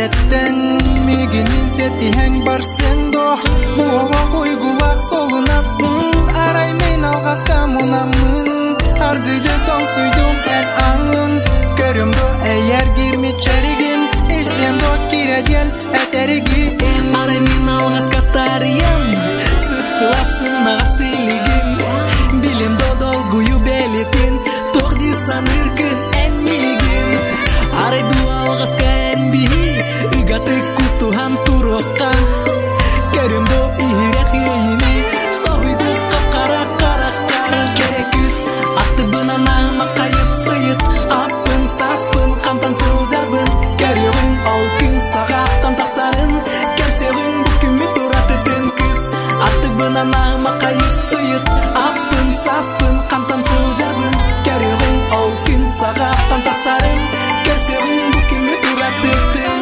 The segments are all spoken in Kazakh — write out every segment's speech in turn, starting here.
еттен мигинин сетиһәң барсың до буга койгулак солунаттың арай мен алгаска мунамын аргыды тоң суйдум әр аңын көрүмдө әйер гирмичеригин истемдо киреден әтеригин арай мен алгаска тарыям сыласын насилигин билимдо долгую белетин тохдисан иркин энмигин арай дуалгаска энби игаты кустухан турокка көрүмдө ихирехини сойбут кара керекүс атты бынана макайы сыйыт апын саспын кантан сылжарбын көрүгүн ол күн сагаттан таксарын керсегүн бүкүмү туратытын кыз атты бынана макайы сыйыт апын саспын кантан сылжарбын көрүгүн ол күн сагаттан таксарын керсегүн бүкүмү туратытын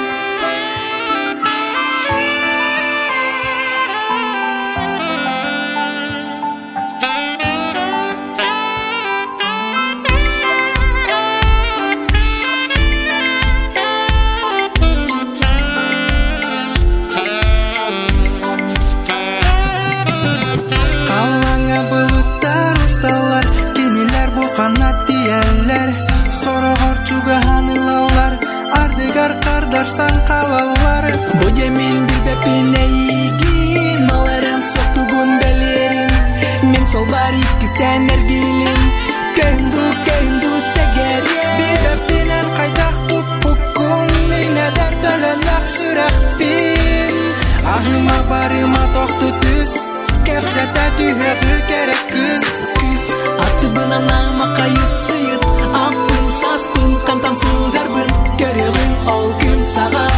Кардарсан калалар Бодемин билбепинейгин Аларым соктугун белерин Мен сол бар икистен эргилин Көйүндү сегерин Билбепинен кайдак туппуккун Минедер төлөнак сүрөкпин Ахыма барыма токту түс Кепсете түйөгү керек кыз Атты бынана макайы сыйыт Апын саспын кантан сылжарбын Көрөгүн ол күн сага